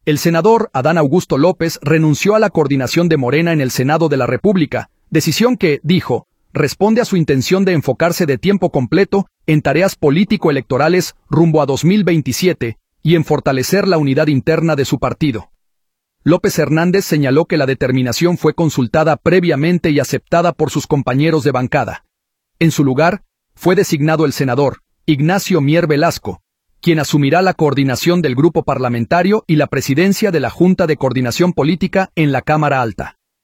El senador Adán Augusto López renunció a la coordinación de Morena en el Senado de la República, decisión que, dijo, responde a su intención de enfocarse de tiempo completo en tareas político-electorales rumbo a 2027 y en fortalecer la unidad interna de su partido. López Hernández señaló que la determinación fue consultada previamente y aceptada por sus compañeros de bancada. En su lugar, fue designado el senador Ignacio Mier Velasco, quien asumirá la coordinación del grupo parlamentario y la presidencia de la Junta de Coordinación Política en la Cámara Alta.